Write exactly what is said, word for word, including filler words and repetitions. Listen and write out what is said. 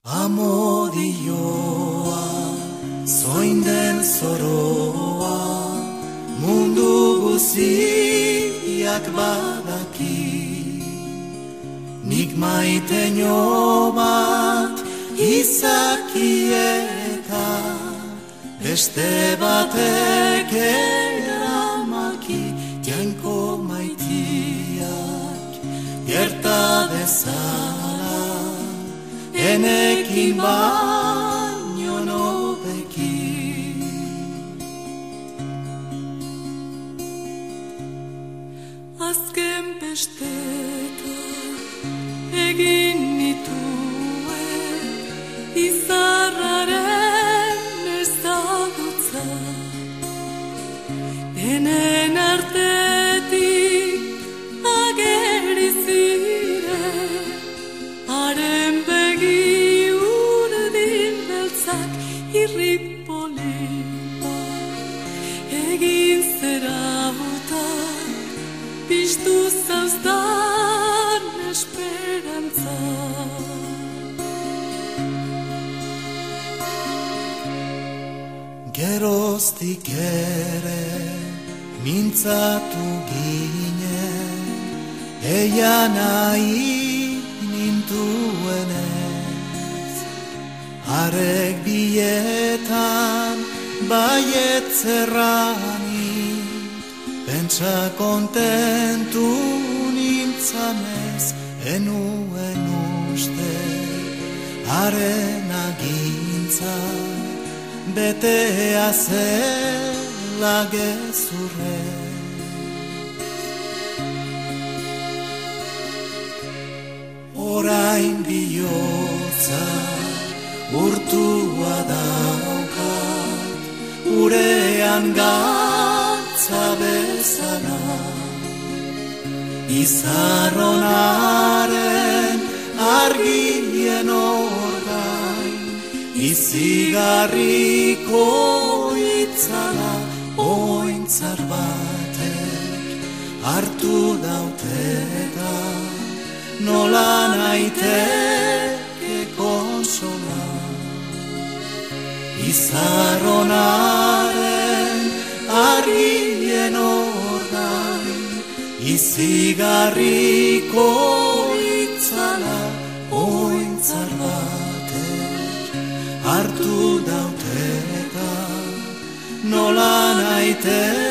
Amodioa, zoin den zoroa, mundu guziak badaki. Nik maiteño bat izakieta, beste batek eramaki. Jainko maitiak gerta bezala, enekin baino nobeki. Azken besteta egin nituen izarraren ezagutza. Enen artetik ageri ziren haren begi urdin beltzak irrik polipak. Egin zerauta piztu zauztan esperantza. Geroztik ere mintzatu ginen, eia nahi nintuenez. Harek bietan baiet zerranik, pentsa kontentu nintzanez. Enuen uste haren agintza, betea zela gezurrez. Orain bihotza urtua daukat, urean gatza bezala. Izarronaren argien orgain, izigarriko itzala. Ointzar batek hartu dauteta, nola naiteke konsola. Izarronaren argien orgain, izigarriko itzala. Ointzar batek hartu dauteta, nola naite